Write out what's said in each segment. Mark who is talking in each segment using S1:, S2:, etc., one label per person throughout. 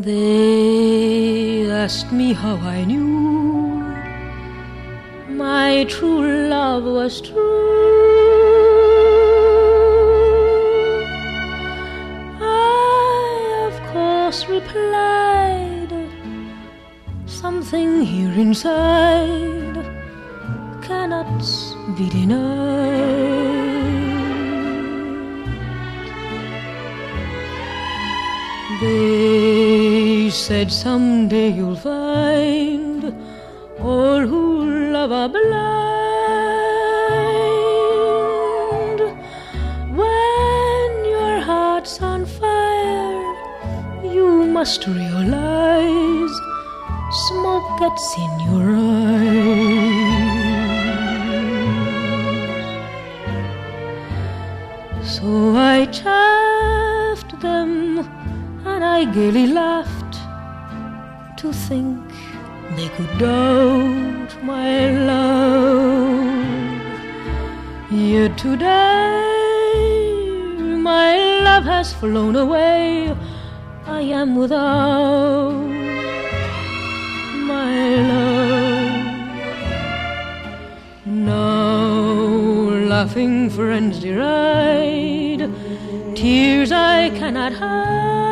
S1: They asked me how I knew my true love was true. I, of course, replied, something here inside cannot be denied. They said someday you'll find all who love are blind. When your heart's on fire, you must realize smoke gets in your eyes. So I chaffed them and I gaily laughed to think they could doubt my love. Yet today my love has flown away. I am without my love. Now laughing friends deride, tears I cannot hide.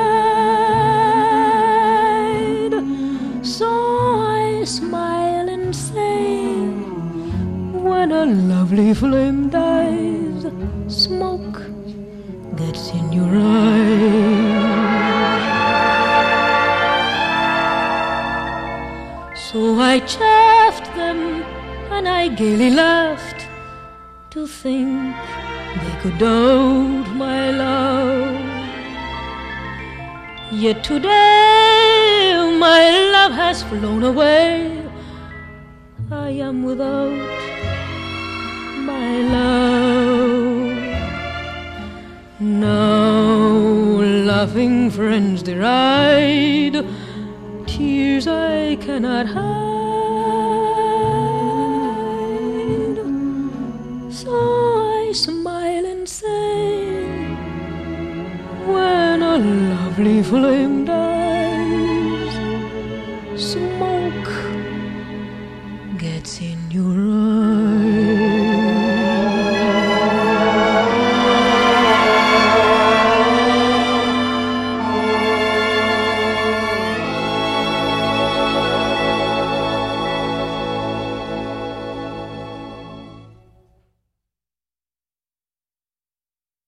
S1: So I smile and say, when a lovely flame dies, smoke gets in your eyes. So I chaffed them and I gaily laughed to think they could doubt my love. Yet today my love has flown away. I am without my love. Now laughing friends deride, tears I cannot hide. So I smile and say, when a lovely flame dies,